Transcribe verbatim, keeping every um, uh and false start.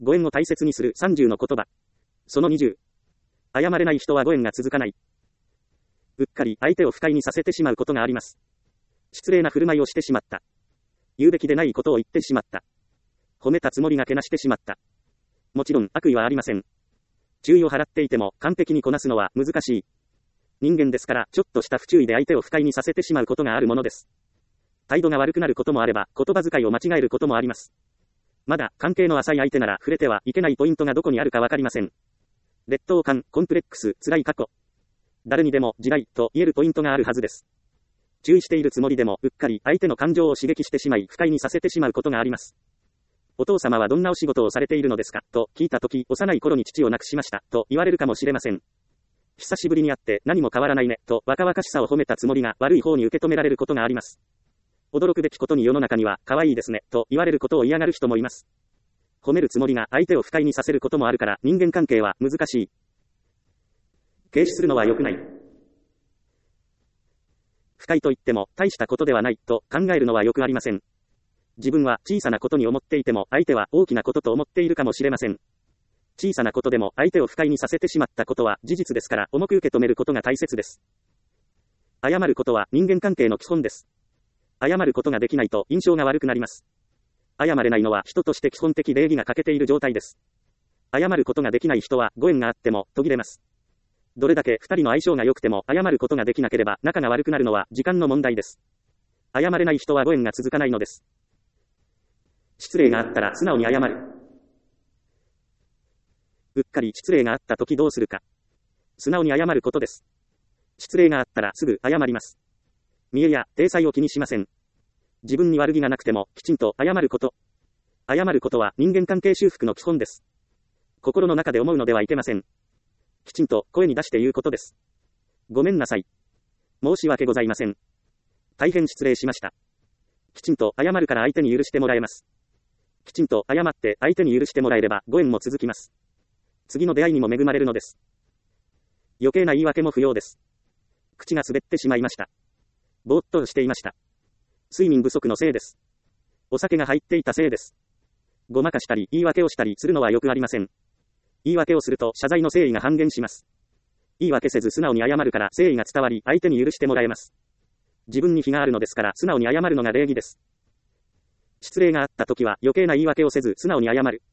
ご縁を大切にするさんじゅうの言葉。そのにじゅう。謝れない人はご縁が続かない。うっかり相手を不快にさせてしまうことがあります。失礼な振る舞いをしてしまった。言うべきでないことを言ってしまった。褒めたつもりがけなしてしまった。もちろん悪意はありません。注意を払っていても完璧にこなすのは難しい。人間ですからちょっとした不注意で相手を不快にさせてしまうことがあるものです。態度が悪くなることもあれば言葉遣いを間違えることもあります。まだ関係の浅い相手なら触れてはいけないポイントがどこにあるかわかりません。劣等感、コンプレックス、辛い過去。誰にでも地雷と言えるポイントがあるはずです。注意しているつもりでもうっかり相手の感情を刺激してしまい不快にさせてしまうことがあります。お父様はどんなお仕事をされているのですかと聞いたとき、幼い頃に父を亡くしましたと言われるかもしれません。久しぶりに会って何も変わらないねと若々しさを褒めたつもりが悪い方に受け止められることがあります。驚くべきことに世の中には可愛いですねと言われることを嫌がる人もいます。褒めるつもりが相手を不快にさせることもあるから人間関係は難しい。軽視するのは良くない。不快と言っても大したことではないと考えるのはよくありません。自分は小さなことに思っていても相手は大きなことと思っているかもしれません。小さなことでも相手を不快にさせてしまったことは事実ですから重く受け止めることが大切です。謝ることは人間関係の基本です。謝ることができないと印象が悪くなります。謝れないのは人として基本的礼儀が欠けている状態です。謝ることができない人はご縁があっても途切れます。どれだけ二人の相性が良くても謝ることができなければ仲が悪くなるのは時間の問題です。謝れない人はご縁が続かないのです。失礼があったら素直に謝る。うっかり失礼があった時どうするか。素直に謝ることです。失礼があったらすぐ謝ります。見栄や体裁を気にしません。自分に悪気がなくてもきちんと謝ること。謝ることは人間関係修復の基本です。心の中で思うのではいけません。きちんと声に出して言うことです。ごめんなさい。申し訳ございません。大変失礼しました。きちんと謝るから相手に許してもらえます。きちんと謝って相手に許してもらえればご縁も続きます。次の出会いにも恵まれるのです。余計な言い訳も不要です。口が滑ってしまいました。ぼーっとしていました。睡眠不足のせいです。お酒が入っていたせいです。ごまかしたり言い訳をしたりするのはよくありません。言い訳をすると謝罪の誠意が半減します。言い訳せず素直に謝るから誠意が伝わり相手に許してもらえます。自分に非があるのですから素直に謝るのが礼儀です。失礼があった時は余計な言い訳をせず素直に謝る。